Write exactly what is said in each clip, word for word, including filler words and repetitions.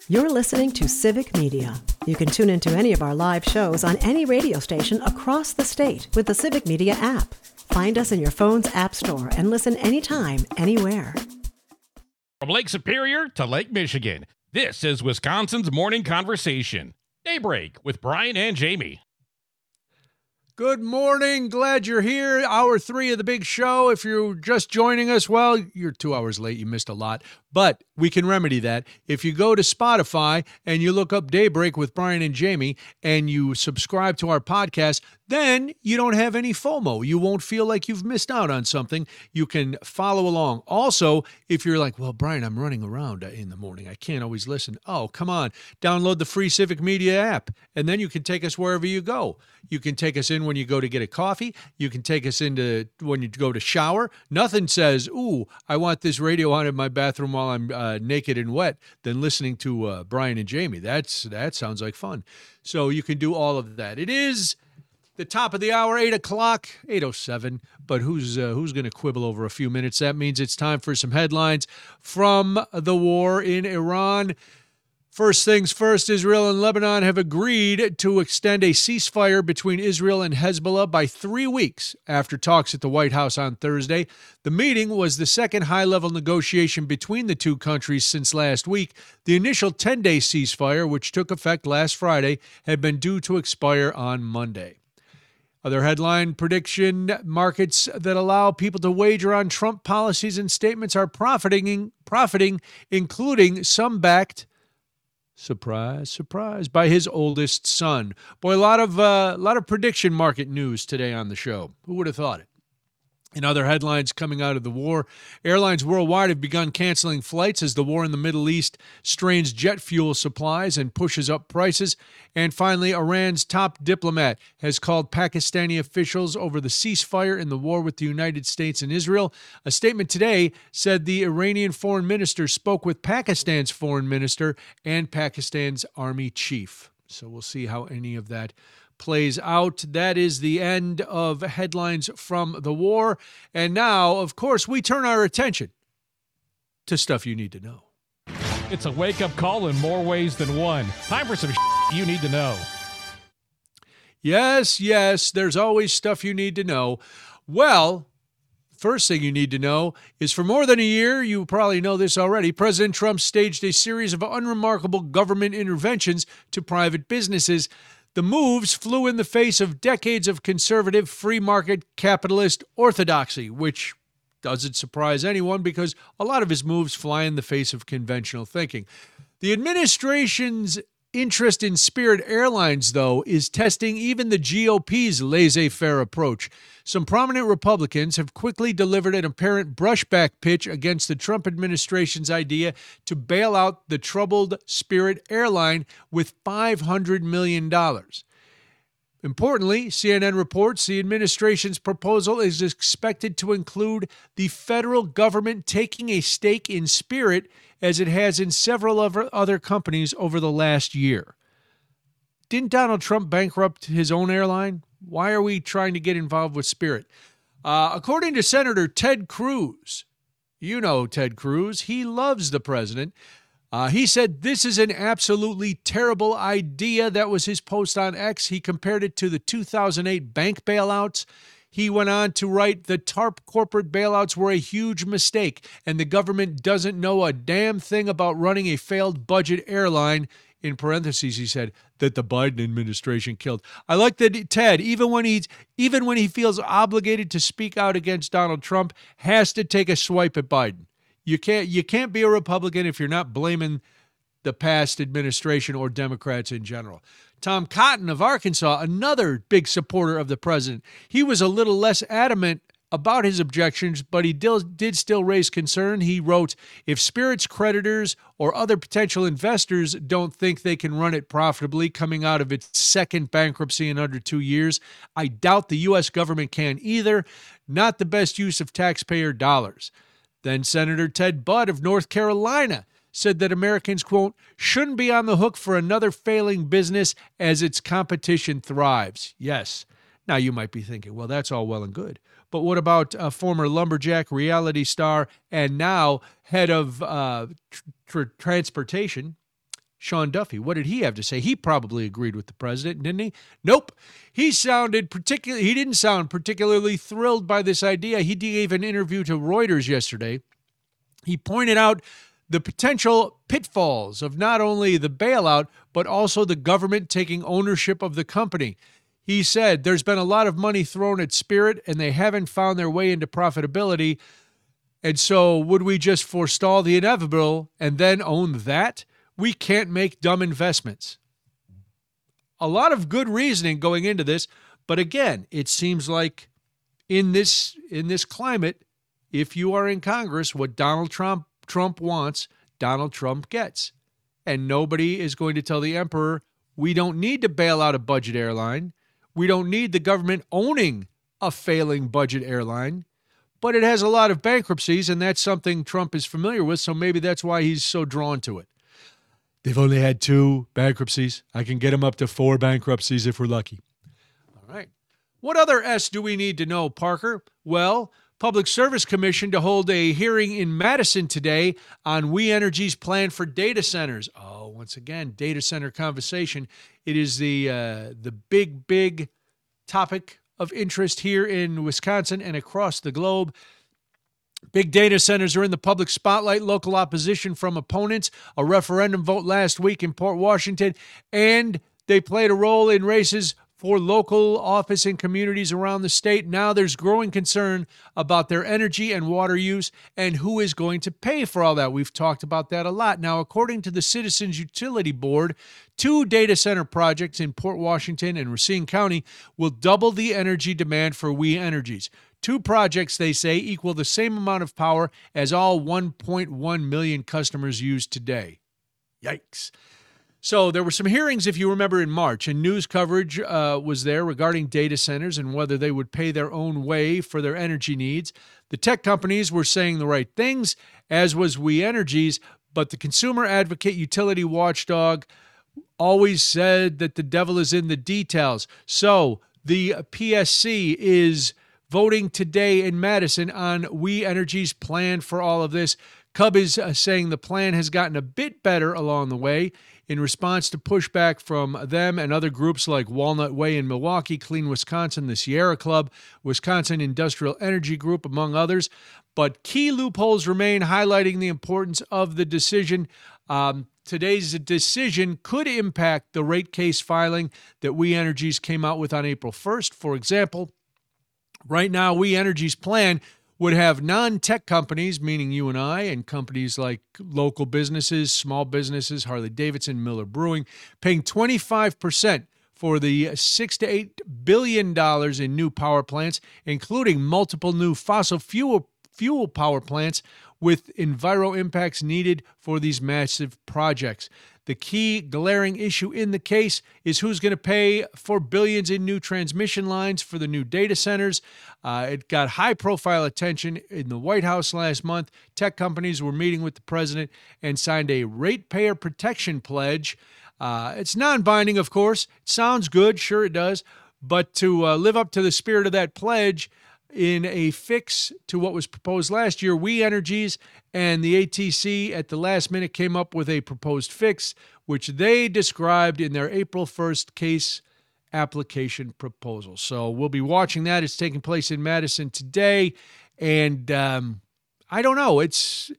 You're listening to Civic Media. You can tune into any of our live shows on any radio station across the state with the Civic Media app. Find us in your phone's app store and listen anytime, anywhere. From Lake Superior to Lake Michigan, this is Wisconsin's Morning Conversation. Daybreak with Brian and Jamie. Good morning. Glad you're here. Hour three of the big show. If you're just joining us, well, you're two hours late. You missed a lot. But we can remedy that. If you go to Spotify and you look up Daybreak with Brian and Jamie and you subscribe to our podcast, then you don't have any FOMO. You won't feel like you've missed out on something. You can follow along. Also, if you're like, well, Brian, I'm running around in the morning. I can't always listen. Oh, come on. Download the free Civic Media app, and then you can take us wherever you go. You can take us in when you go to get a coffee. You can take us into when you go to shower. Nothing says, ooh, I want this radio on in my bathroom while I'm uh, naked and wet than listening to uh, Brian and Jamie. That's That sounds like fun. So you can do all of that. It is the top of the hour, eight o'clock, eight oh seven. But who's uh, who's going to quibble over a few minutes? That means it's time for some headlines from the war in Iran. First things first, Israel and Lebanon have agreed to extend a ceasefire between Israel and Hezbollah by three weeks after talks at the White House on Thursday. The meeting was the second high-level negotiation between the two countries since last week. The initial ten-day ceasefire, which took effect last Friday, had been due to expire on Monday. Other headline prediction, markets that allow people to wager on Trump policies and statements are profiting, profiting, including some backed, surprise, surprise, by his oldest son. Boy, a lot of uh, a lot of prediction market news today on the show. Who would have thought it? In other headlines coming out of the war, airlines worldwide have begun canceling flights as the war in the Middle East strains jet fuel supplies and pushes up prices. And finally, Iran's top diplomat has called Pakistani officials over the ceasefire in the war with the United States and Israel. A statement today said the Iranian foreign minister spoke with Pakistan's foreign minister and Pakistan's army chief. So we'll see how any of that plays out. That is the end of headlines from the war. And now, of course, we turn our attention to stuff you need to know. It's a wake-up call in more ways than one. Time for some you need to know. Yes, yes, there's always stuff you need to know. Well, first thing you need to know is for more than a year, you probably know this already, President Trump staged a series of unremarkable government interventions to private businesses. The moves flew in the face of decades of conservative, free market, capitalist orthodoxy, which doesn't surprise anyone because a lot of his moves fly in the face of conventional thinking. The administration's interest in Spirit Airlines, though, is testing even the G O P's laissez-faire approach. Some prominent Republicans have quickly delivered an apparent brushback pitch against the Trump administration's idea to bail out the troubled Spirit airline with five hundred million dollars. Importantly, C N N reports the administration's proposal is expected to include the federal government taking a stake in Spirit as it has in several other companies over the last year. Didn't Donald Trump bankrupt his own airline? Why are we trying to get involved with Spirit? Uh, according to Senator Ted Cruz, you know Ted Cruz, he loves the president. Uh, he said this is an absolutely terrible idea. That was his post on X. He compared it to the two thousand eight bank bailouts. He went on to write, the TARP corporate bailouts were a huge mistake, and the government doesn't know a damn thing about running a failed budget airline. In parentheses, he said, that the Biden administration killed. I like that Ted, even when he's even when he feels obligated to speak out against Donald Trump, has to take a swipe at Biden. You can't you can't be a Republican if you're not blaming the past administration or Democrats in general. Tom Cotton of Arkansas, another big supporter of the president, he was a little less adamant about his objections, but he did, did still raise concern. He wrote, if Spirit's creditors or other potential investors don't think they can run it profitably coming out of its second bankruptcy in under two years, I doubt the U S government can either. Not the best use of taxpayer dollars. Then Senator Ted Budd of North Carolina said that Americans, quote, shouldn't be on the hook for another failing business as its competition thrives. Yes. Now you might be thinking, well, that's all well and good. But what about a former lumberjack reality star and now head of uh, tr- transportation, Sean Duffy. What did he have to say? He probably agreed with the president, didn't he? Nope. He sounded particularly, he didn't sound particularly thrilled by this idea. He gave an interview to Reuters yesterday. He pointed out the potential pitfalls of not only the bailout, but also the government taking ownership of the company. He said, there's been a lot of money thrown at Spirit, and they haven't found their way into profitability. And so would we just forestall the inevitable and then own that? We can't make dumb investments. A lot of good reasoning going into this, but again, it seems like in this in this climate, if you are in Congress, what Donald Trump Trump wants, Donald Trump gets. And nobody is going to tell the emperor, we don't need to bail out a budget airline. We don't need the government owning a failing budget airline. But it has a lot of bankruptcies, and that's something Trump is familiar with, so maybe that's why he's so drawn to it. They've only had two bankruptcies. I can get them up to four bankruptcies if we're lucky. All right. What other S do we need to know, Parker? Well, Public Service Commission to hold a hearing in Madison today on We Energy's plan for data centers. Oh, once again, data center conversation. It is the uh, the big, big topic of interest here in Wisconsin and across the globe. Big data centers are in the public spotlight, local opposition from opponents, a referendum vote last week in Port Washington, and they played a role in races for local office in communities around the state. Now there's growing concern about their energy and water use and who is going to pay for all that. We've talked about that a lot. Now, according to the Citizens Utility Board, two data center projects in Port Washington and Racine County will double the energy demand for We Energies. Two projects, they say, equal the same amount of power as all one point one million customers use today. Yikes. So there were some hearings, if you remember, in March, and news coverage uh, was there regarding data centers and whether they would pay their own way for their energy needs. The tech companies were saying the right things, as was We Energies, but the consumer advocate utility watchdog always said that the devil is in the details. So the P S C is voting today in Madison on We Energy's plan for all of this. C U B is uh, saying the plan has gotten a bit better along the way in response to pushback from them and other groups like Walnut Way in Milwaukee, Clean Wisconsin, the Sierra Club, Wisconsin Industrial Energy Group, among others. But key loopholes remain, highlighting the importance of the decision. Um, today's decision could impact the rate case filing that We Energies came out with on April first. For example, right now, We Energies' plan would have non-tech companies, meaning you and I, and companies like local businesses, small businesses, Harley-Davidson, Miller Brewing, paying twenty-five percent for the six to eight billion dollars in new power plants, including multiple new fossil fuel fuel power plants with enviro impacts needed for these massive projects. The key glaring issue in the case is who's going to pay for billions in new transmission lines for the new data centers. Uh, it got high-profile attention in the White House last month. Tech companies were meeting with the president and signed a ratepayer protection pledge. Uh, it's non-binding, of course. It sounds good. Sure it does. But to uh, live up to the spirit of that pledge, in a fix to what was proposed last year, We Energies and the A T C at the last minute came up with a proposed fix, which they described in their April first case application proposal. So we'll be watching that. It's taking place in Madison today. And um, I don't know. It's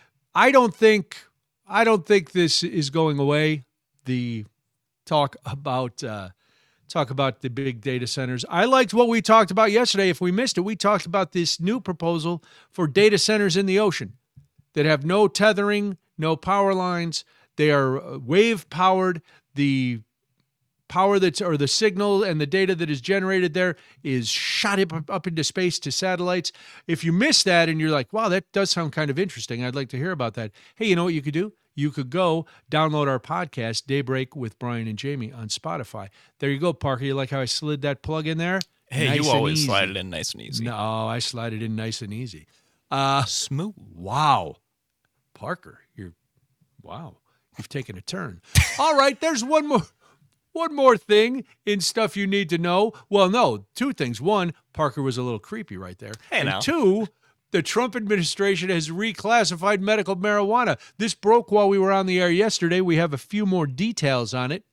I don't think I don't think this is going away. The talk about uh, talk about the big data centers. I liked what we talked about yesterday. If we missed it, we talked about this new proposal for data centers in the ocean that have no tethering, no power lines. They are wave powered. The power that's or the signal and the data that is generated there is shot up, up into space to satellites. If you missed that and you're like, wow, that does sound kind of interesting, I'd like to hear about that. Hey, you know what you could do? You could go download our podcast, Daybreak with Brian and Jamie, on Spotify. There you go, Parker. You like how I slid that plug in there? Hey, nice you always slide it in nice and easy. No, I slide it in nice and easy. Uh, Smooth. Wow. Parker, you're, wow. You've taken a turn. All right, there's one more. One more thing in stuff you need to know. Well, no, two things. One, Parker was a little creepy right there. Hey, and now. two, The Trump administration has reclassified medical marijuana. This broke while we were on the air yesterday. We have a few more details on it.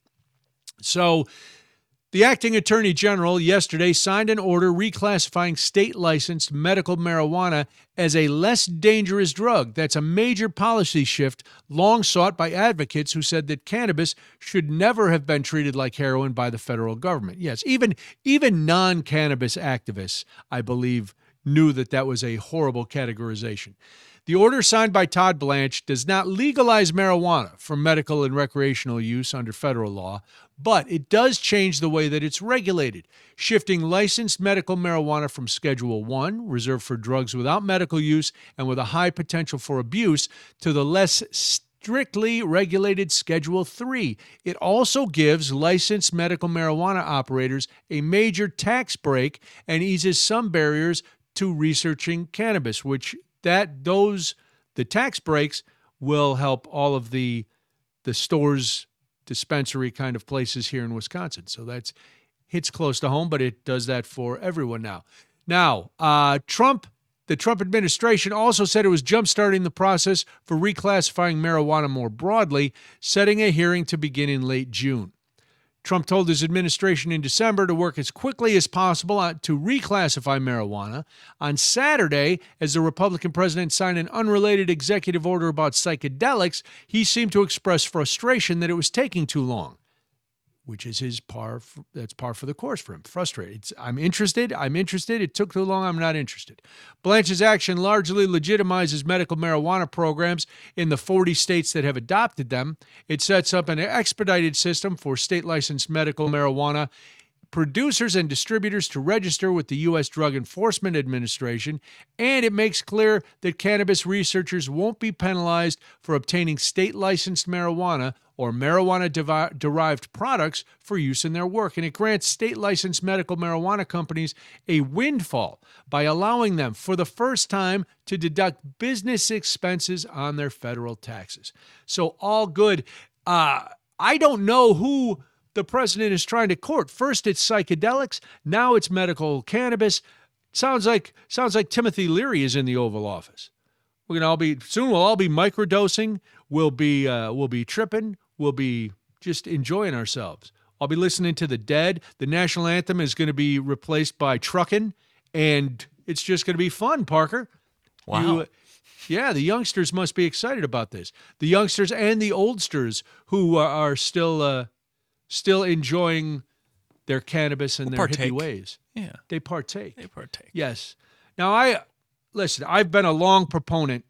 So, the acting attorney general yesterday signed an order reclassifying state-licensed medical marijuana as a less dangerous drug. That's a major policy shift long sought by advocates who said that cannabis should never have been treated like heroin by the federal government. Yes, even, even non-cannabis activists, I believe, knew that that was a horrible categorization. The order signed by Todd Blanche does not legalize marijuana for medical and recreational use under federal law, but it does change the way that it's regulated, shifting licensed medical marijuana from Schedule one, reserved for drugs without medical use and with a high potential for abuse, to the less strictly regulated Schedule three. It also gives licensed medical marijuana operators a major tax break and eases some barriers to researching cannabis, which that those the tax breaks will help all of the the stores, dispensary kind of places here in Wisconsin. So that's hits close to home, but it does that for everyone now. Now, uh, Trump, the Trump administration also said it was jumpstarting the process for reclassifying marijuana more broadly, setting a hearing to begin in late June. Trump told his administration in December to work as quickly as possible to reclassify marijuana. On Saturday, as the Republican president signed an unrelated executive order about psychedelics, he seemed to express frustration that it was taking too long, which is his par. For, that's par for the course for him. Frustrated. It's, I'm interested. I'm interested. It took too long. I'm not interested. Blanche's action largely legitimizes medical marijuana programs in the forty states that have adopted them. It sets up an expedited system for state-licensed medical marijuana producers and distributors to register with the U S Drug Enforcement Administration, and it makes clear that cannabis researchers won't be penalized for obtaining state-licensed marijuana or marijuana-derived products for use in their work. And it grants state-licensed medical marijuana companies a windfall by allowing them, for the first time, to deduct business expenses on their federal taxes. So all good. Uh, I don't know who the president is trying to court. First, it's psychedelics. Now it's medical cannabis. Sounds like sounds like Timothy Leary is in the Oval Office. We're gonna all be soon. We'll all be microdosing. We'll be uh, we'll be tripping. We'll be just enjoying ourselves. I'll be listening to the Dead. The national anthem is going to be replaced by trucking, and it's just going to be fun. Parker, wow. You, yeah, the youngsters must be excited about this. The youngsters and the oldsters who are, are still. Uh, Still enjoying their cannabis and their partake. hippie ways. Yeah. They partake. They partake. Yes. Now, I, listen, I've been a long proponent,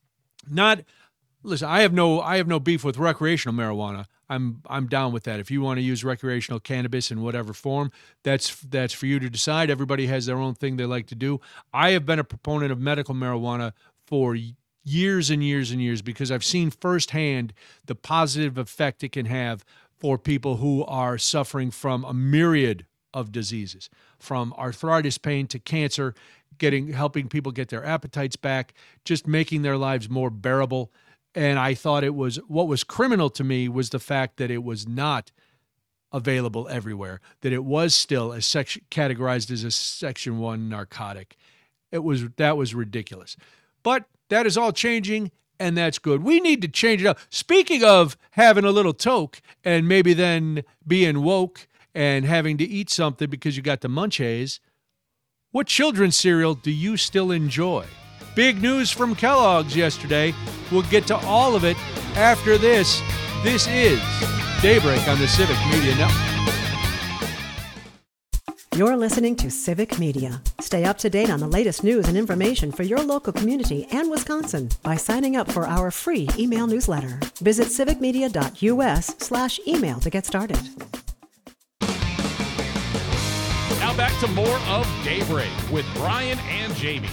not, listen, I have no, I have no beef with recreational marijuana. I'm, I'm down with that. If you want to use recreational cannabis in whatever form, that's, that's for you to decide. Everybody has their own thing they like to do. I have been a proponent of medical marijuana for years and years and years because I've seen firsthand the positive effect it can have for people who are suffering from a myriad of diseases, from arthritis pain to cancer, getting helping people get their appetites back, just making their lives more bearable. And I thought it was, what was criminal to me was the fact that it was not available everywhere, that it was still a section, categorized as a Section one narcotic. It was, that was ridiculous. But that is all changing, and that's good. We need to change it up. Speaking of having a little toke and maybe then being woke and having to eat something because you got the munchies, what children's cereal do you still enjoy? Big news from Kellogg's yesterday. We'll get to all of it after this. This is Daybreak on the Civic Media Network. You're listening to Civic Media. Stay up to date on the latest news and information for your local community and Wisconsin by signing up for our free email newsletter. Visit civicmedia.us slash email to get started. Now back to more of Daybreak with Brian and Jamie.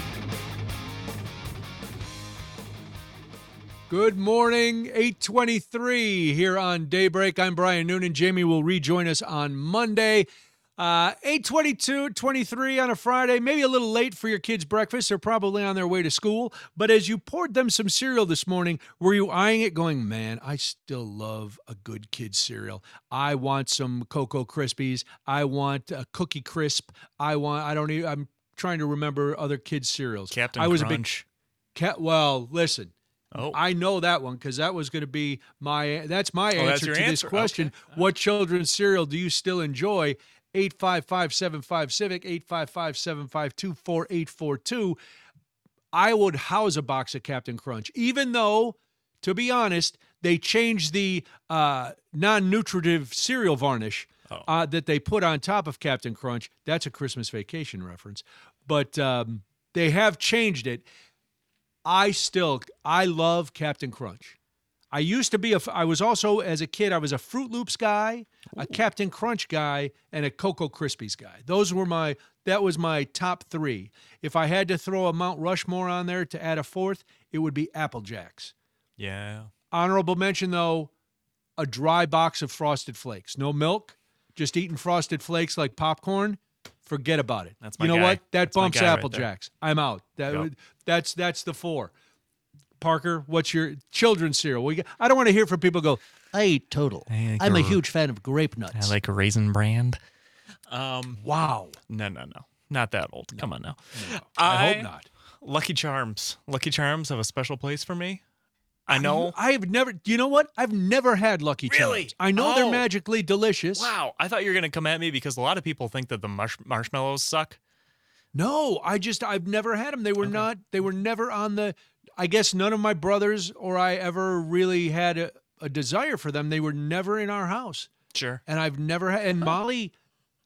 Good morning, eight twenty-three here on Daybreak. I'm Brian Noonan. Jamie will rejoin us on Monday. Uh, eight twenty-two, twenty-three on a Friday, maybe a little late for your kids' breakfast. They're probably on their way to school. But as you poured them some cereal this morning, were you eyeing it going, man, I still love a good kid's cereal. I want some Cocoa Krispies. I want a Cookie Crisp. I want, I don't even, I'm trying to remember other kids' cereals. Captain I was Crunch. a big cat. Well, listen. Oh. I know that one because that was going to be my. That's my Oh, that's answer your to this answer. question. Okay. What children's cereal do you still enjoy? eight five five, seven five, Civic, eight five five, seven five two, four eight four two. I would house a box of Captain Crunch, even though, to be honest, they changed the uh, non-nutritive cereal varnish Oh. uh, that they put on top of Captain Crunch. That's a Christmas Vacation reference. But um, they have changed it. I still, I love Captain Crunch. I used to be a, I was also, as a kid, I was a Fruit Loops guy, a Captain Crunch guy, and a Cocoa Krispies guy. Those were my, that was my top three. If I had to throw a Mount Rushmore on there to add a fourth, it would be Apple Jacks. Yeah. Honorable mention, though, a dry box of Frosted Flakes. No milk, just eating Frosted Flakes like popcorn. Forget about it. That's my you know guy. what? That That's my bumps guy right Apple there. Jacks. I'm out. That Yep. would, that's that's the four. Parker, what's your children's cereal? We, I don't want to hear from people go, I eat Total. I like I'm a a- huge fan of Grape Nuts. I like a Raisin Brand. Um, wow. no, no, no. Not that old. Come on now. No, I, I- hope not. Lucky Charms. Lucky Charms have a special place for me. I know. I've never, you know what? I've never had Lucky Really? Charms. I know they're Oh. magically delicious. Wow. I thought you were going to come at me because a lot of people think that the marsh- marshmallows suck. No, I just I've never had them. They were not. They were never on the. I guess none of my brothers or I ever really had a, a desire for them. They were never in our house, Sure. and I've never had. And Molly,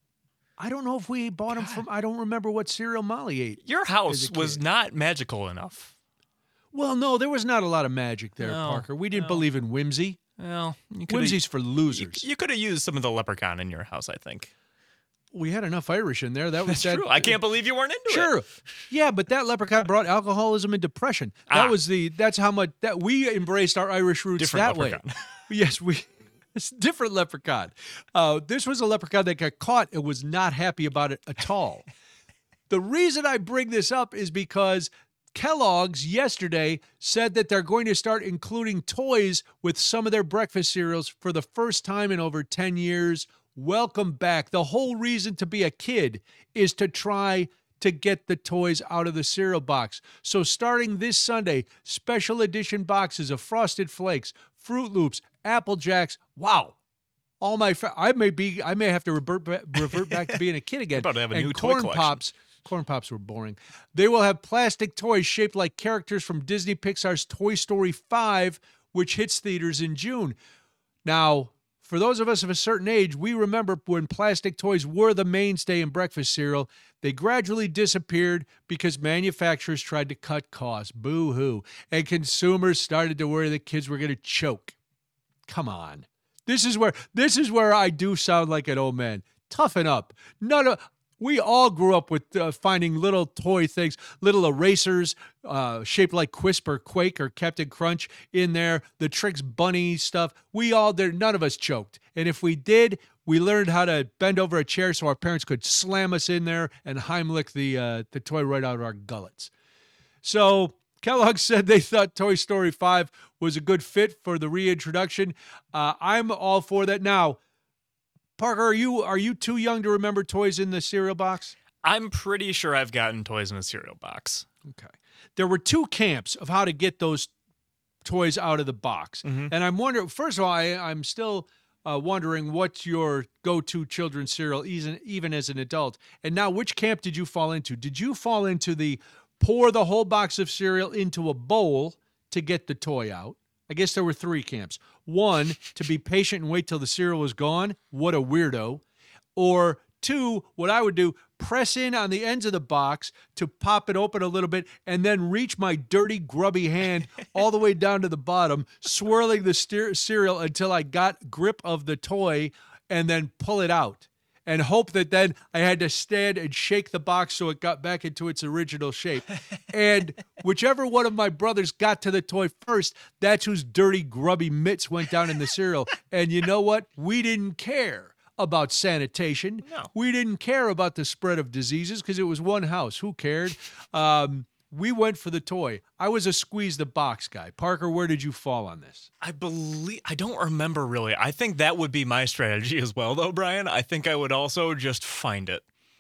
I don't know if we bought them from. I don't remember what cereal Molly ate. Your house As a was kid. not magical enough. Well, no, there was not a lot of magic there, No, Parker. We didn't no. believe in whimsy. Well, you could Whimsy's for you, losers. you could have used some of the leprechaun in your house, I think. we had enough Irish in there. That was That's that, true. I can't believe you weren't into Sure. it. Yeah, but that leprechaun brought alcoholism and depression. That Ah. was the that's how much that we embraced our Irish roots Different that way. leprechaun. Yes, we it's a different leprechaun. Uh, this was a leprechaun that got caught and was not happy about it at all. The reason I bring this up is because Kellogg's yesterday said that they're going to start including toys with some of their breakfast cereals for the first time in over ten years. Welcome back. The whole reason to be a kid is to try to get the toys out of the cereal box. So starting this Sunday, special edition boxes of Frosted Flakes, Fruit Loops, Apple Jacks. Wow. All my fa- I may be I may have to revert back, revert back to being a kid again. About to have a and new toy corn collection. pops. Corn Pops were boring. They will have plastic toys shaped like characters from Disney Pixar's Toy Story five, which hits theaters in June. Now, for those of us of a certain age, we remember when plastic toys were the mainstay in breakfast cereal. They gradually disappeared because manufacturers tried to cut costs. Boo-hoo. And consumers started to worry that kids were going to choke. Come on. This is where this is where I do sound like an old man. Toughen up. None of We all grew up with uh, finding little toy things, little erasers uh, shaped like Quisp or Quake or Captain Crunch in there, the Trix Bunny stuff. We all did. None of us choked. And if we did, we learned how to bend over a chair so our parents could slam us in there and Heimlich the, uh, the toy right out of our gullets. So Kellogg said they thought Toy Story five was a good fit for the reintroduction. Uh, I'm all for that. Now, Parker, are you are you too young to remember toys in the cereal box? I'm pretty sure I've gotten toys in a cereal box. Okay. There were two camps of how to get those toys out of the box. Mhm. And I'm wondering, first of all, I, I'm still uh, wondering what's your go-to children's cereal, even, even as an adult. And now, which camp did you fall into? Did you fall into the pour the whole box of cereal into a bowl to get the toy out? I guess there were three camps. One, to be patient and wait till the cereal was gone. What a weirdo. Or two, what I would do, press in on the ends of the box to pop it open a little bit and then reach my dirty, grubby hand all the way down to the bottom, swirling the steer- cereal until I got grip of the toy and then pull it out. And hope that then I had to stand and shake the box so it got back into its original shape. And whichever one of my brothers got to the toy first, that's whose dirty, grubby mitts went down in the cereal. And you know what? We didn't care about sanitation. No. We didn't care about the spread of diseases because it was one house. Who cared? Um, we went for the toy. I was a squeeze the box guy. Parker, where did you fall on this? I believe I don't remember really. I think that would be my strategy as well, though, Brian. I think I would also just find it.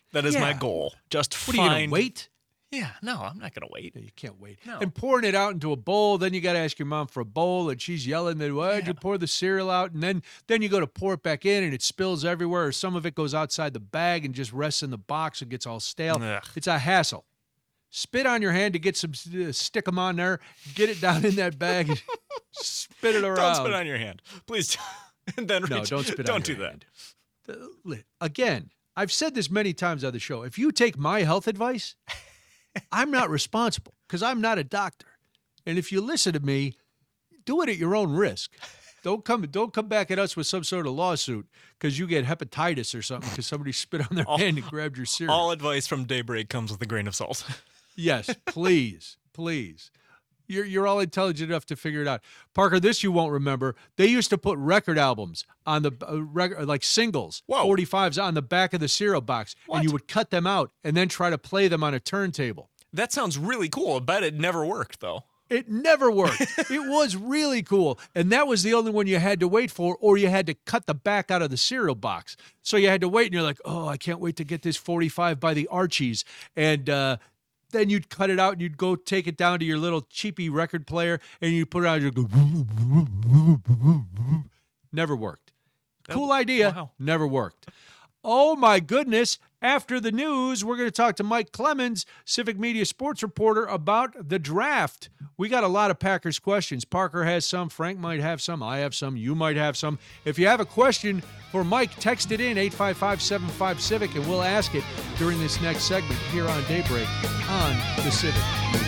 That is my Yeah. goal. Just What find. are you going to wait? Yeah, no, I'm not gonna wait. No, you can't wait. No. And pouring it out into a bowl, then you got to ask your mom for a bowl, and she's yelling that, why'd Yeah. you pour the cereal out? And then, then you go to pour it back in, and it spills everywhere, or some of it goes outside the bag and just rests in the box and gets all stale. Ugh. It's a hassle. Spit on your hand to get some, uh, stick them on there, get it down in that bag, and spit it around. Don't spit on your hand, please. And then No, reach- don't spit Don't on do your that. hand. Uh, li- Again, I've said this many times on the show. If you take my health advice, I'm not responsible because I'm not a doctor. And if you listen to me, do it at your own risk. Don't come don't come back at us with some sort of lawsuit because you get hepatitis or something because somebody spit on their All- hand and grabbed your cereal. All advice from Daybreak comes with a grain of salt. Yes, please, please. You're you're all intelligent enough to figure it out. Parker, this you won't remember. They used to put record albums on the uh, rec- like singles, Whoa. forty-fives on the back of the cereal box, What? and you would cut them out and then try to play them on a turntable. That sounds really cool. I bet it never worked though. It never worked. It was really cool. And that was the only one you had to wait for, or you had to cut the back out of the cereal box. So you had to wait, and you're like, oh, I can't wait to get this forty-five by the Archies. And uh, then you'd cut it out, and you'd go take it down to your little cheapy record player, and you put it on, and you'd go, never worked. Cool idea. Wow. Never worked. Oh, my goodness. After the news, we're going to talk to Mike Clemens, Civic Media sports reporter, about the draft. We got a lot of Packers questions. Parker has some. Frank might have some. I have some. You might have some. If you have a question for Mike, text it in, eight five five, seven five, Civic, and we'll ask it during this next segment here on Daybreak on the Civic.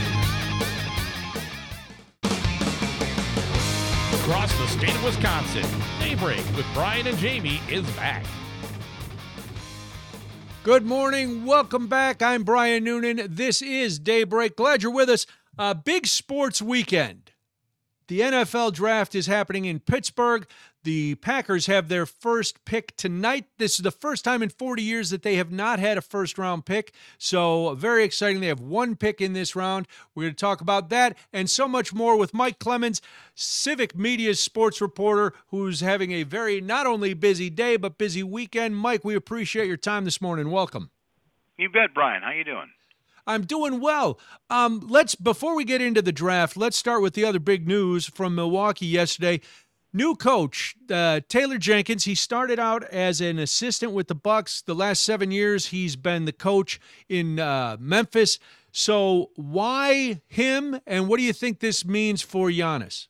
Across the state of Wisconsin, Daybreak with Brian and Jamie is back. Good morning. Welcome back. I'm Brian Noonan. This is Daybreak. Glad you're with us. A big sports weekend. The N F L draft is happening in Pittsburgh. The Packers have their first pick tonight. This is the first time in forty years that they have not had a first-round pick. So very exciting. They have one pick in this round. We're going to talk about that and so much more with Mike Clemens, Civic Media sports reporter, who's having a very not only busy day but busy weekend. Mike, we appreciate your time this morning. Welcome. You bet, Brian. How you doing? I'm doing well. Um, let's before we get into the draft, let's start with the other big news from Milwaukee yesterday. New coach, uh, Taylor Jenkins. He started out as an assistant with the Bucks. The last seven years, he's been the coach in uh, Memphis. So why him, and what do you think this means for Giannis?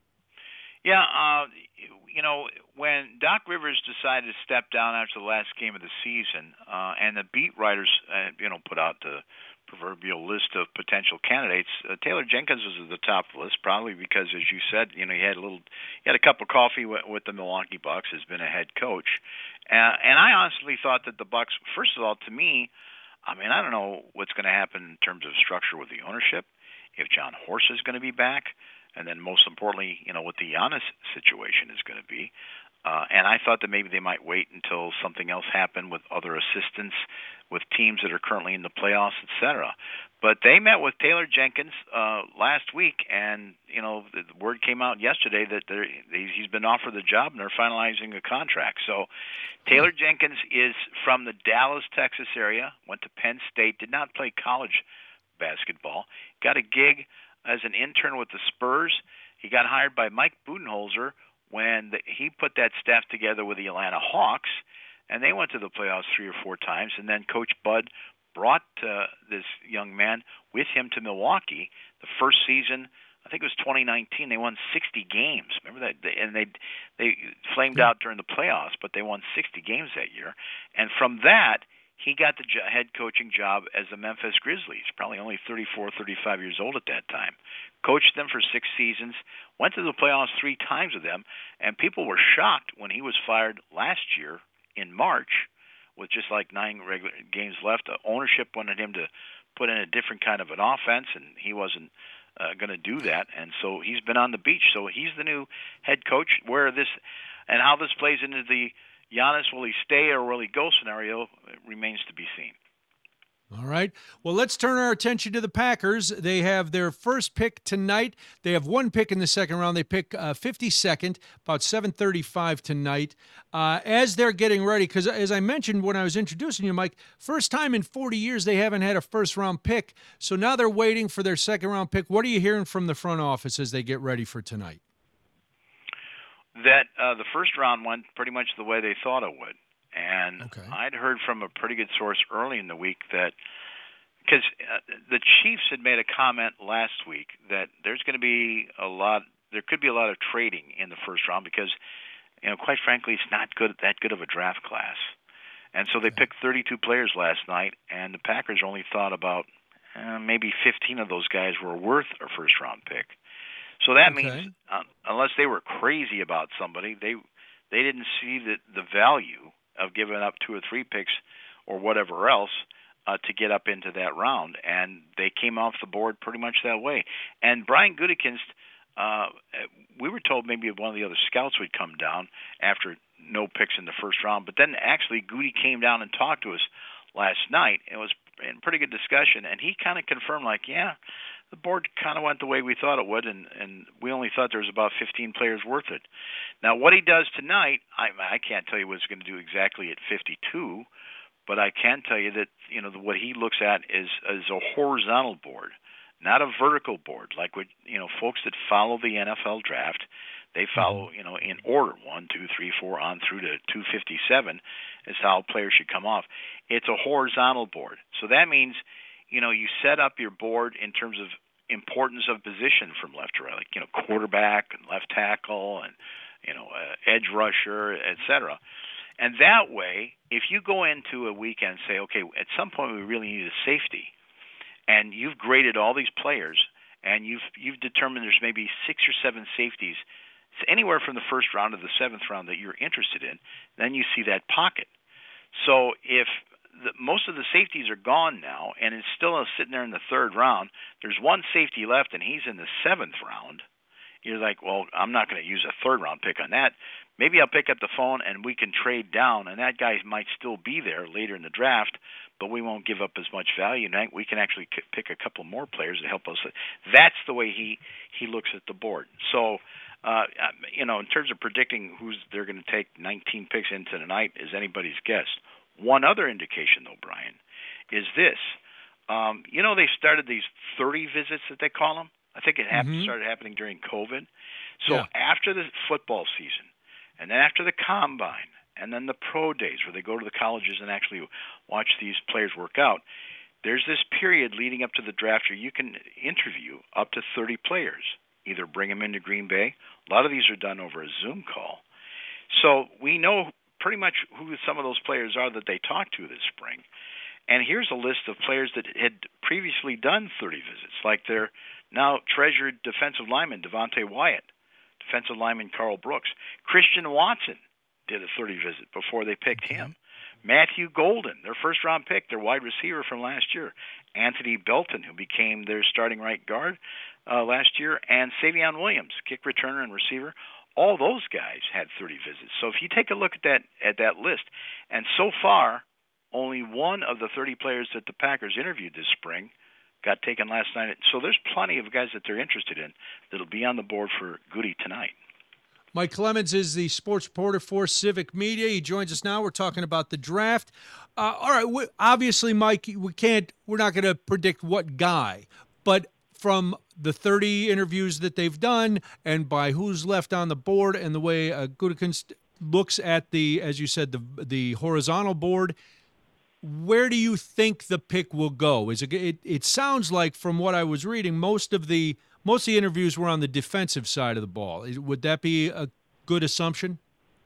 Yeah, uh, you know, when Doc Rivers decided to step down after the last game of the season, uh, and the beat writers, uh, you know, put out the proverbial list of potential candidates, uh, Taylor Jenkins was at the top of the list, probably because, as you said, you know, he had a little, he had a cup of coffee with, with the Milwaukee Bucks, has been a head coach, uh, and I honestly thought that the Bucks, first of all, to me, I mean, I don't know what's going to happen in terms of structure with the ownership, if John Horst is going to be back, and then most importantly, you know, what the Giannis situation is going to be. Uh, and I thought that maybe they might wait until something else happened with other assistants, with teams that are currently in the playoffs, et cetera. But they met with Taylor Jenkins uh, last week, and you know the word came out yesterday that they're, he's been offered the job, and they're finalizing a contract. So Taylor Jenkins is from the Dallas, Texas area, went to Penn State, did not play college basketball, got a gig as an intern with the Spurs. He got hired by Mike Budenholzer when the, he put that staff together with the Atlanta Hawks, and they went to the playoffs three or four times. And then Coach Bud brought uh, this young man with him to Milwaukee. The first season, I think it was twenty nineteen, they won sixty games. Remember that? And they they flamed out during the playoffs, but they won sixty games that year. And from that, he got the jo- head coaching job as the Memphis Grizzlies, probably only thirty-four, thirty-five years old at that time. Coached them for six seasons, went to the playoffs three times with them, and people were shocked when he was fired last year in March with just like nine regular games left. The ownership wanted him to put in a different kind of an offense, and he wasn't uh, going to do that. And so he's been on the beach. So he's the new head coach. Where this and how this plays into the Giannis, will he stay or will he go scenario, remains to be seen. All right. Well, let's turn our attention to the Packers. They have their first pick tonight. They have one pick in the second round. They pick uh, fifty-second, about seven thirty-five tonight. Uh, as they're getting ready, because as I mentioned when I was introducing you, Mike, first time in forty years they haven't had a first-round pick. So now they're waiting for their second-round pick. What are you hearing from the front office as they get ready for tonight? That uh, the first round went pretty much the way they thought it would. And okay. I'd heard from a pretty good source early in the week that, because uh, the Chiefs had made a comment last week that there's going to be a lot, there could be a lot of trading in the first round because, you know, quite frankly, it's not good that good of a draft class. And so they okay. picked thirty-two players last night, and the Packers only thought about uh, maybe fifteen of those guys were worth a first-round pick. So that okay. means uh, unless they were crazy about somebody, they they didn't see the the value of giving up two or three picks or whatever else uh, to get up into that round. And they came off the board pretty much that way. And Brian Gutekunst, uh, we were told maybe one of the other scouts would come down after no picks in the first round. But then actually Goody came down and talked to us last night. It was a pretty good discussion. And he kind of confirmed, like, yeah, the board kind of went the way we thought it would, and, and we only thought there was about fifteen players worth it. Now, what he does tonight, I, I can't tell you what he's going to do exactly at fifty-two, but I can tell you that you know what he looks at is, is a horizontal board, not a vertical board. Like what you know, folks that follow the N F L draft, they follow you know in order one, two, three, four, on through to two fifty-seven is how players should come off. It's a horizontal board, so that means you know you set up your board in terms of importance of position from left to right, like you know quarterback and left tackle and you know uh, edge rusher, et cetera. And that way, if you go into a weekend and say, okay, at some point we really need a safety, and you've graded all these players, and you've you've determined there's maybe six or seven safeties, it's anywhere from the first round to the seventh round that you're interested in, then you see that pocket. So if the, most of the safeties are gone now, and it's still sitting there in the third round, there's one safety left, and he's in the seventh round. You're like, well, I'm not going to use a third-round pick on that. Maybe I'll pick up the phone, and we can trade down, and that guy might still be there later in the draft, but we won't give up as much value. And we can actually pick a couple more players to help us. That's the way he, he looks at the board. So, uh, you know, in terms of predicting who's they're going to take nineteen picks into tonight is anybody's guess. One other indication, though, Brian, is this. Um, you know, they started these thirty visits that they call them. I think it happened, mm-hmm. started happening during COVID. So yeah. after the football season, and then after the combine, and then the pro days where they go to the colleges and actually watch these players work out, there's this period leading up to the draft where you can interview up to thirty players, either bring them into Green Bay. A lot of these are done over a Zoom call. So we know pretty much who some of those players are that they talked to this spring. And here's a list of players that had previously done thirty visits, like their now treasured defensive lineman Devontae Wyatt, defensive lineman Carl Brooks. Christian Watson did a thirty visit before they picked him. Matthew Golden, their first-round pick, their wide receiver from last year. Anthony Belton, who became their starting right guard uh, last year. And Savion Williams, kick returner and receiver. All those guys had thirty visits. So if you take a look at that at that list, and so far, only one of the thirty players that the Packers interviewed this spring got taken last night. So there's plenty of guys that they're interested in that'll be on the board for Goody tonight. Mike Clemens is the sports reporter for Civic Media. He joins us now. We're talking about the draft. Uh, all right, we, obviously, Mike, we can't. We're not going to predict what guy, but from the thirty interviews that they've done, and by who's left on the board, and the way uh, Gutekunst looks at the, as you said, the the horizontal board, where do you think the pick will go? Is it, it? It sounds like, from what I was reading, most of the most of the interviews were on the defensive side of the ball. Would that be a good assumption?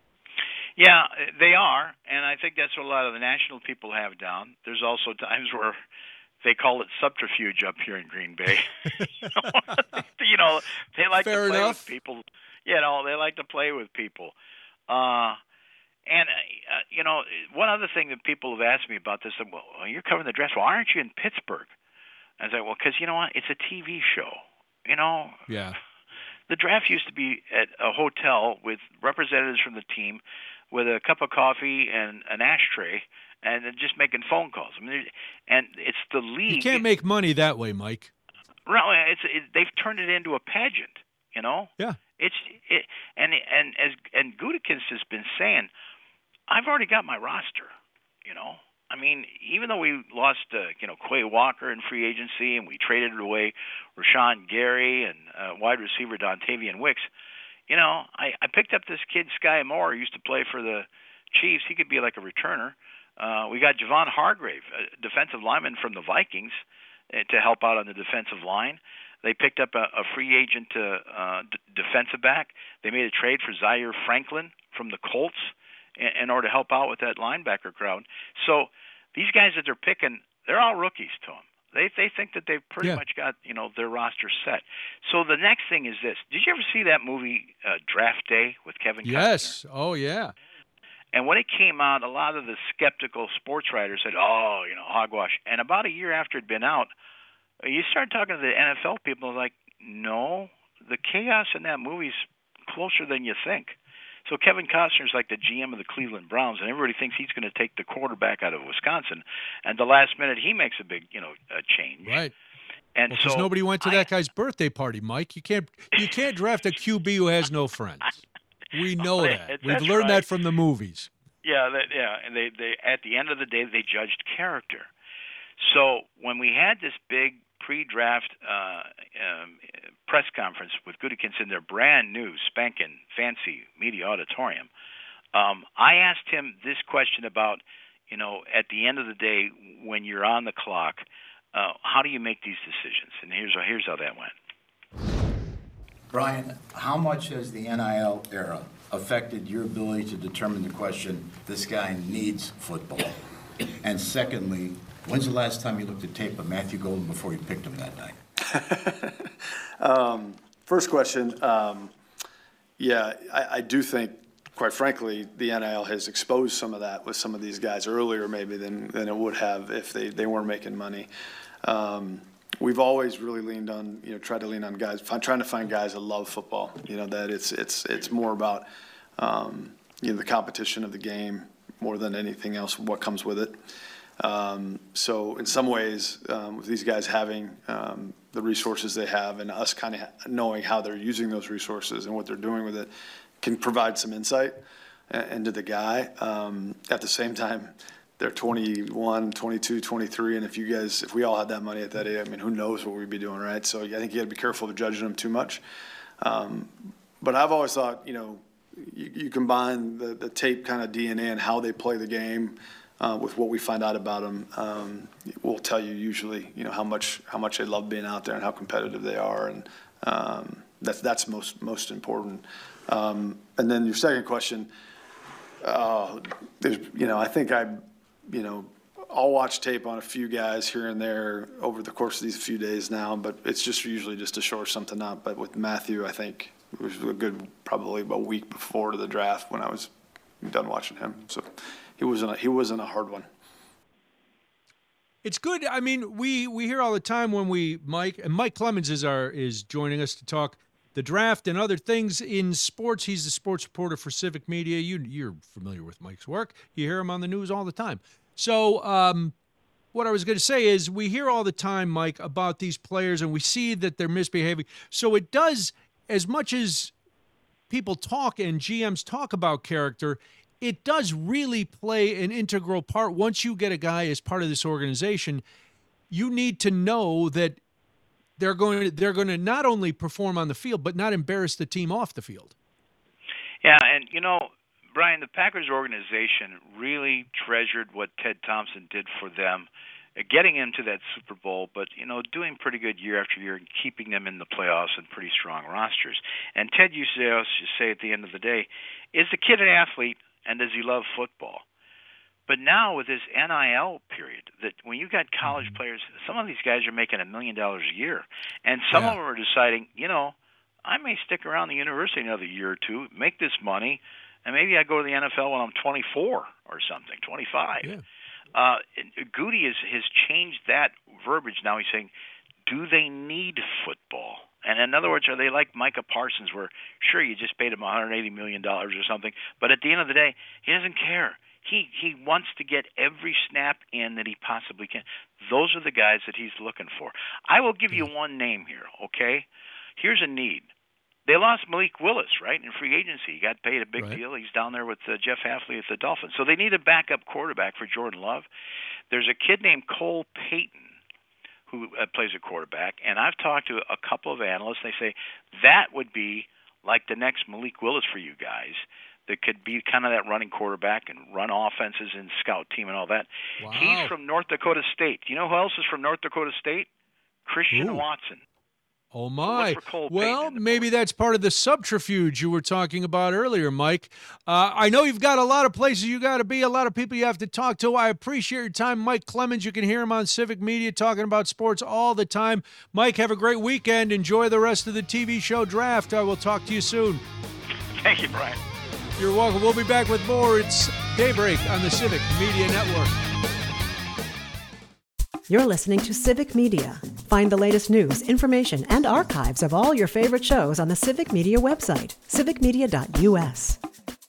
Yeah, they are, and I think that's what a lot of the national people have down. There's also times where they call it subterfuge up here in Green Bay. you know, they like Fair to play enough. with people. You know, they like to play with people. Uh, and, uh, you know, one other thing that people have asked me about this, well, you're covering the draft. Well, aren't you in Pittsburgh? I was like, well, because, you know what, it's a T V show. You know? Yeah. The draft used to be at a hotel with representatives from the team, with a cup of coffee and an ashtray, and then just making phone calls. I mean, and it's the league. You can't make money that way, Mike. Right, it's it, they've turned it into a pageant. You know. Yeah. It's it, and and as and Gutekunst has been saying, I've already got my roster. You know. I mean, even though we lost, uh, you know, Quay Walker in free agency, and we traded away Rashawn Gary and uh, wide receiver Dontavian Wicks, you know, I, I picked up this kid Sky Moore, who used to play for the Chiefs. He could be like a returner. Uh, we got Javon Hargrave, a defensive lineman from the Vikings, uh, to help out on the defensive line. They picked up a, a free agent uh, uh, d- defensive back. They made a trade for Zaire Franklin from the Colts in order to help out with that linebacker crowd. So these guys that they're picking, they're all rookies to them. They they think that they've pretty yeah. much got, you know, their roster set. So the next thing is this. Did you ever see that movie uh, Draft Day with Kevin Costner? Yes. Oh, yeah. And when it came out, a lot of the skeptical sports writers said, oh, you know, hogwash. And about a year after it had been out, you start talking to the N F L people, like, no, the chaos in that movie's closer than you think. So Kevin Costner's like the G M of the Cleveland Browns, and everybody thinks he's going to take the quarterback out of Wisconsin. And the last minute, he makes a big, you know, uh, change. Right. And Because so nobody went to I, that guy's birthday party, Mike. You can't you can't draft a Q B who has no friends. We know that. That's We've learned right. that from the movies. Yeah, that, yeah. And they, they, at the end of the day, they judged character. So when we had this big pre-draft uh, um, press conference with Gutekunst in their brand new, spanking, fancy media auditorium, um, I asked him this question about, you know, at the end of the day, when you're on the clock, uh, how do you make these decisions? And here's here's how that went. Brian, how much has the N I L era affected your ability to determine the question, this guy needs football? And secondly, when's the last time you looked at tape of Matthew Golden before you picked him that night? um, first question, um, yeah, I, I do think, quite frankly, the N I L has exposed some of that with some of these guys earlier maybe than, than it would have if they, they weren't making money. Um, we've always really leaned on, you know, tried to lean on guys, trying to find guys that love football, you know, that it's it's it's more about, um, you know, the competition of the game more than anything else, what comes with it. Um, so in some ways, um, with these guys having um, the resources they have and us kind of knowing how they're using those resources and what they're doing with it can provide some insight into the guy. Um, at the same time, they're twenty-one, twenty-two, twenty-three, and if you guys, if we all had that money at that age, I mean, who knows what we'd be doing, right? So I think you got to be careful of judging them too much. Um, but I've always thought, you know, you, you combine the, the tape kind of D N A and how they play the game uh, with what we find out about them. Um, we'll tell you usually, you know, how much how much they love being out there and how competitive they are, and um, that's that's most most important. Um, and then your second question, uh, there's, you know, I think I. You know, I'll watch tape on a few guys here and there over the course of these few days now, but it's just usually just to shore something up. But with Matthew, I think it was a good, probably a week before the draft when I was done watching him. So he wasn't a, he wasn't a hard one. It's good. I mean, we, we hear all the time when we, Mike, and Mike Clemens is our is joining us to talk the draft and other things in sports. He's the sports reporter for Civic Media. You, you're familiar with Mike's work. You hear him on the news all the time. So um, what I was going to say is we hear all the time, Mike, about these players, and we see that they're misbehaving. So it does, as much as people talk and G Ms talk about character, it does really play an integral part. Once you get a guy as part of this organization, you need to know that they're going to, they're going to not only perform on the field, but not embarrass the team off the field. Yeah, and, you know, Brian, the Packers organization really treasured what Ted Thompson did for them, getting them to that Super Bowl, but, you know, doing pretty good year after year and keeping them in the playoffs and pretty strong rosters. And Ted used to say at the end of the day, is the kid an athlete and does he love football? But now with this N I L period, that when you got college mm-hmm. players, some of these guys are making a million dollars a year, and some yeah. of them are deciding, you know, I may stick around the university another year or two, make this money, and maybe I go to the N F L when I'm twenty-four or something, twenty-five. Yeah. Uh, Goody is, has changed that verbiage. Now he's saying, do they need football? And in other words, are they like Micah Parsons, where sure you just paid him one hundred eighty million dollars or something, but at the end of the day, he doesn't care. He he wants to get every snap in that he possibly can. Those are the guys that he's looking for. I will give you one name here, okay? Here's a need. They lost Malik Willis, right, in free agency. He got paid a big Right. deal. He's down there with uh, Jeff Hafley at the Dolphins. So they need a backup quarterback for Jordan Love. There's a kid named Cole Payton who uh, plays a quarterback, and I've talked to a couple of analysts. They say that would be like the next Malik Willis for you guys. That could be kind of that running quarterback and run offenses and scout team and all that. Wow. He's from North Dakota State. You know who else is from North Dakota State? Christian Ooh. Watson. Oh, my. for Cole Well, Payton in the maybe that's part of the subterfuge you were talking about earlier, Mike. Uh, I know you've got a lot of places you got to be, a lot of people you have to talk to. I appreciate your time. Mike Clemens, you can hear him on Civic Media talking about sports all the time. Mike, have a great weekend. Enjoy the rest of the T V show Draft. I will talk to you soon. Thank you, Brian. You're welcome. We'll be back with more. It's Daybreak on the Civic Media Network. You're listening to Civic Media. Find the latest news, information, and archives of all your favorite shows on the Civic Media website, civic media dot u s.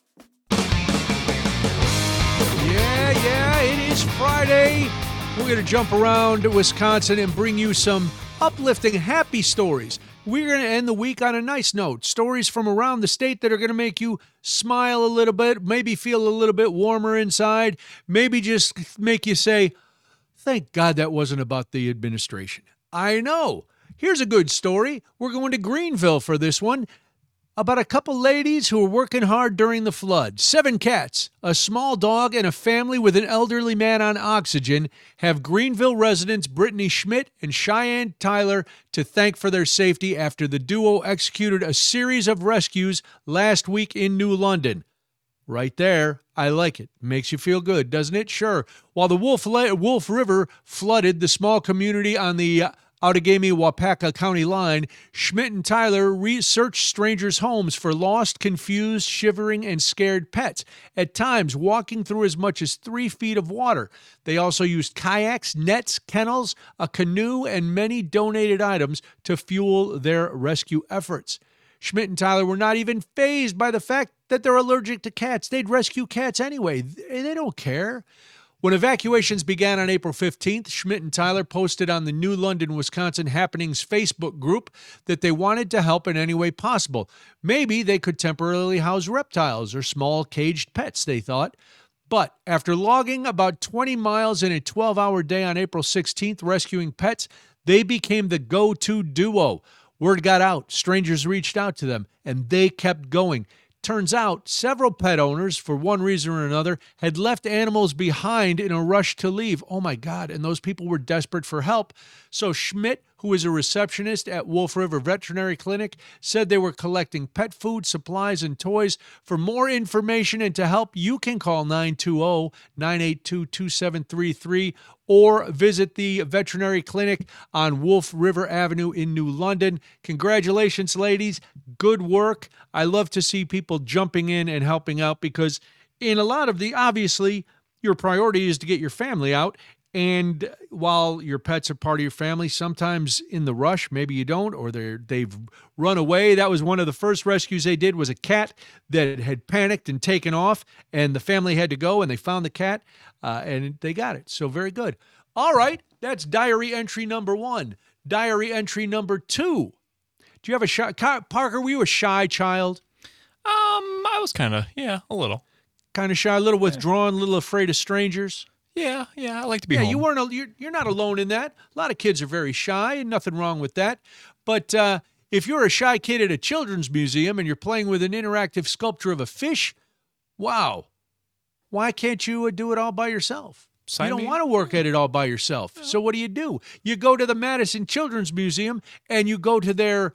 Yeah, yeah, it is Friday. We're going to jump around Wisconsin and bring you some uplifting, happy stories. We're going to end the week on a nice note. Stories from around the state that are going to make you smile a little bit, maybe feel a little bit warmer inside, maybe just make you say, thank God that wasn't about the administration. I know. Here's a good story. We're going to Greenville for this one. About a couple ladies who were working hard during the flood. Seven cats, a small dog, and a family with an elderly man on oxygen have Greenville residents Brittany Schmidt and Cheyenne Tyler to thank for their safety after the duo executed a series of rescues last week in New London. Right there. I like it. Makes you feel good, doesn't it? Sure. While the Wolf, La- Wolf River flooded the small community on the uh, Outagamie-Waupaca County line, Schmidt and Tyler researched strangers' homes for lost, confused, shivering, and scared pets, at times walking through as much as three feet of water. They also used kayaks, nets, kennels, a canoe, and many donated items to fuel their rescue efforts. Schmidt and Tyler were not even fazed by the fact that they're allergic to cats. They'd rescue cats anyway. They don't care. When evacuations began on April fifteenth, Schmidt and Tyler posted on the New London, Wisconsin Happenings Facebook group that they wanted to help in any way possible. Maybe they could temporarily house reptiles or small caged pets, they thought. But after logging about twenty miles in a twelve-hour day on April sixteenth rescuing pets, they became the go-to duo. Word got out, strangers reached out to them, and they kept going. Turns out, several pet owners, for one reason or another, had left animals behind in a rush to leave. Oh my God, and those people were desperate for help. So Schmidt, who is a receptionist at Wolf River Veterinary Clinic, said they were collecting pet food, supplies, and toys. For more information and to help, you can call nine two zero, nine eight two, two seven three three or visit the veterinary clinic on Wolf River Avenue in New London. Congratulations, ladies. Good work. I love to see people jumping in and helping out because in a lot of the, obviously, your priority is to get your family out. And while your pets are part of your family, sometimes in the rush, maybe you don't, or they're, they've run away. That was one of the first rescues they did, was a cat that had panicked and taken off, and the family had to go, and they found the cat, uh, and they got it. So very good. All right, that's diary entry number one. Diary entry number two. Do you have a shy, Parker, were you a shy child? Um, I was kind of, yeah, a little. Kind of shy, a little withdrawn, a little afraid of strangers? Yeah, yeah, I like to be yeah, home. you weren't. A, you're, you're not alone in that. A lot of kids are very shy, and nothing wrong with that. But uh, if you're a shy kid at a children's museum and you're playing with an interactive sculpture of a fish, wow, why can't you uh, do it all by yourself? Sign you don't me. want to work at it all by yourself. Yeah. So what do you do? You go to the Madison Children's Museum and you go to their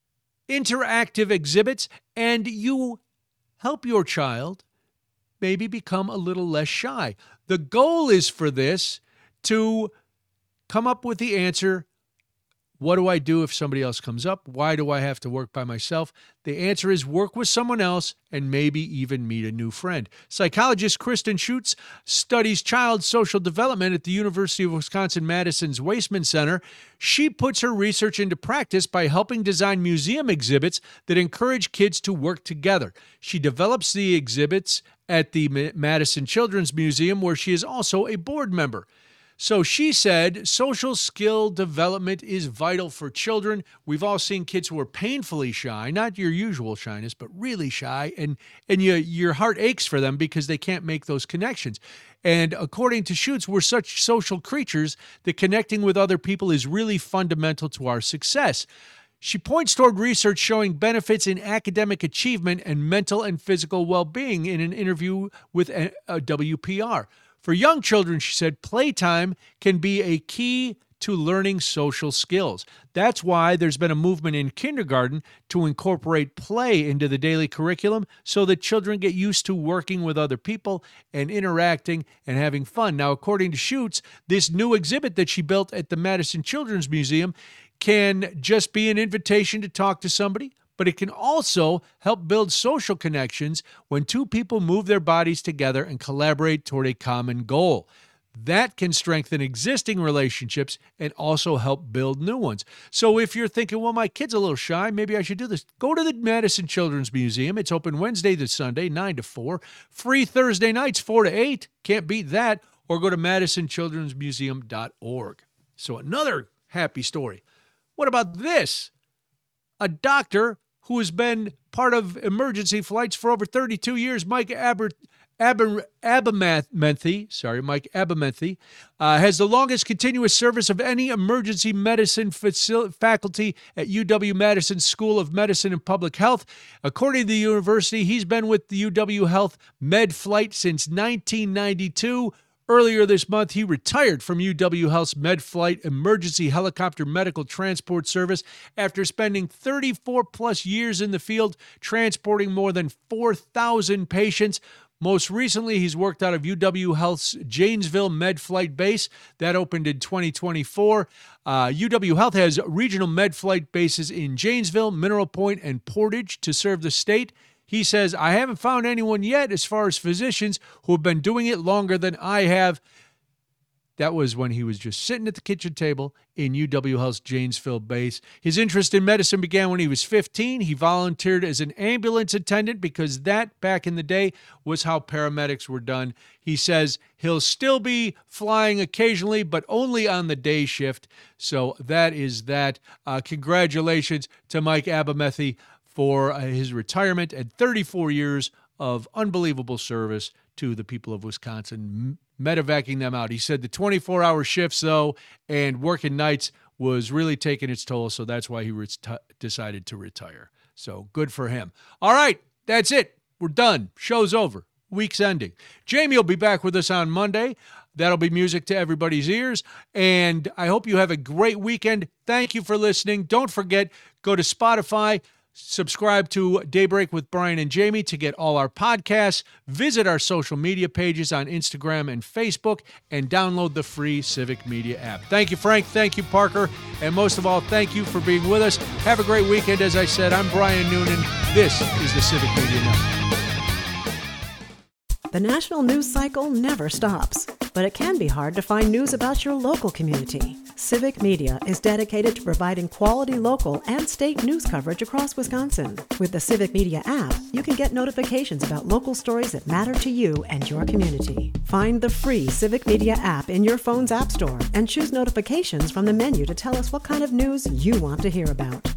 interactive exhibits and you help your child maybe become a little less shy. The goal is for this to come up with the answer, What do I do if somebody else comes up? Why do I have to work by myself? The answer is work with someone else and maybe even meet a new friend. Psychologist Kristen Schutz studies child social development at the University of Wisconsin-Madison's Waisman Center. She puts her research into practice by helping design museum exhibits that encourage kids to work together. She develops the exhibits at the Madison Children's Museum, where she is also a board member. So she said social skill development is vital for children. We've all seen kids who are painfully shy, not your usual shyness, but really shy, and, and you, your heart aches for them because they can't make those connections. And according to Schutz, we're such social creatures that connecting with other people is really fundamental to our success. She points toward research showing benefits in academic achievement and mental and physical well-being in an interview with a, a W P R. For young children, she said, playtime can be a key to learning social skills. That's why there's been a movement in kindergarten to incorporate play into the daily curriculum so that children get used to working with other people and interacting and having fun. Now, according to Schutz, this new exhibit that she built at the Madison Children's Museum can just be an invitation to talk to somebody, but it can also help build social connections when two people move their bodies together and collaborate toward a common goal. That can strengthen existing relationships and also help build new ones. So if you're thinking, well, my kid's a little shy, maybe I should do this, go to the Madison Children's Museum. It's open Wednesday to Sunday, nine to four. Free Thursday nights, four to eight. Can't beat that. Or go to madison children's museum dot org. So another happy story. What about this? A doctor who has been part of emergency flights for over thirty-two years, Mike Aber, Aber, Abernethy, sorry, Mike Abernethy, uh, has the longest continuous service of any emergency medicine facil- faculty at U W-Madison School of Medicine and Public Health. According to the university, he's been with the U W Health Med Flight since nineteen ninety-two. Earlier this month, he retired from U W Health's MedFlight Emergency Helicopter Medical Transport Service after spending thirty-four plus years in the field, transporting more than four thousand patients. Most recently, he's worked out of U W Health's Janesville MedFlight base. That opened in twenty twenty-four. Uh, U W Health has regional MedFlight bases in Janesville, Mineral Point, and Portage to serve the state. He says, I haven't found anyone yet as far as physicians who have been doing it longer than I have. That was when he was just sitting at the kitchen table in U W Health's Janesville base. His interest in medicine began when he was fifteen. He volunteered as an ambulance attendant because that, back in the day, was how paramedics were done. He says he'll still be flying occasionally, but only on the day shift. So that is that. Uh, congratulations to Mike Abernethy for uh, his retirement and thirty-four years of unbelievable service to the people of Wisconsin, medevacing them out. He said the twenty-four hour shifts, though, and working nights was really taking its toll, so that's why he reti- decided to retire. So good for him. All right, that's it. We're done. Show's over. Week's ending. Jamie will be back with us on Monday. That'll be music to everybody's ears, and I hope you have a great weekend. Thank you for listening. Don't forget, go to Spotify, subscribe to Daybreak with Brian and Jamie to get all our podcasts. Visit our social media pages on Instagram and Facebook, and download the free Civic Media app. Thank you, Frank. Thank you, Parker. And most of all, thank you for being with us. Have a great weekend. As I said, I'm Brian Noonan. This is the Civic Media Network. The national news cycle never stops, but it can be hard to find news about your local community. Civic Media is dedicated to providing quality local and state news coverage across Wisconsin. With the Civic Media app, you can get notifications about local stories that matter to you and your community. Find the free Civic Media app in your phone's app store and choose notifications from the menu to tell us what kind of news you want to hear about.